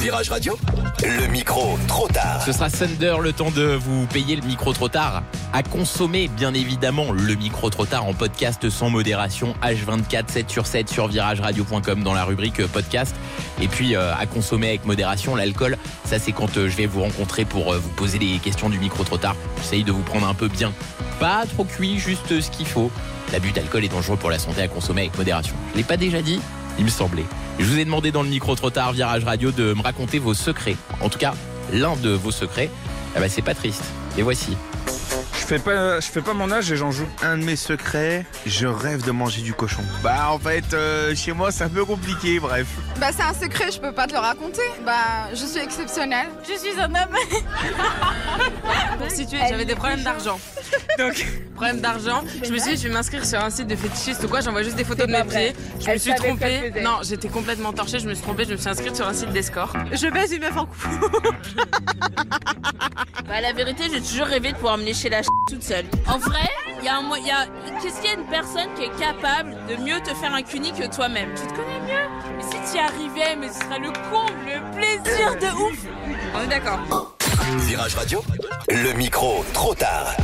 Virage Radio, le micro trop tard. Ce sera Thunder, le temps de vous payer le micro trop tard. À consommer, bien évidemment, le micro trop tard en podcast sans modération, H24, 7 sur 7 sur virageradio.com dans la rubrique podcast. Et puis à consommer avec modération, l'alcool, ça c'est quand je vais vous rencontrer pour vous poser les questions du micro trop tard. J'essaye de vous prendre un peu bien. Pas trop cuit, juste ce qu'il faut. L'abus d'alcool est dangereux pour la santé, à consommer avec modération. Je l'ai pas déjà dit ? Il me semblait. Je vous ai demandé dans le micro trop tard, Virage Radio, de me raconter vos secrets. En tout cas, l'un de vos secrets, c'est pas triste. Et voici. Je fais pas mon âge et j'en joue. Un de mes secrets, je rêve de manger du cochon. En fait, chez moi c'est un peu compliqué, bref. C'est un secret, je peux pas te le raconter. Je suis exceptionnelle. Je suis un homme. Pour situer, j'avais des problèmes d'argent. Donc, problème d'argent, je me suis dit, je vais m'inscrire sur un site de fétichistes ou quoi, j'envoie juste des photos de mes pieds. Je me suis trompée. Non, j'étais complètement torchée, je me suis trompée, je me suis inscrite sur un site d'escort. Je baise une meuf en couple. La vérité, j'ai toujours rêvé de pouvoir me lécher la toute seule. En vrai, qu'est-ce qu'il y a une personne qui est capable de mieux te faire un cuni que toi-même? Tu te connais mieux. Mais si tu y arrivais, mais ce serait le comble, le plaisir de ouf. On est d'accord. Virage Radio, le micro trop tard.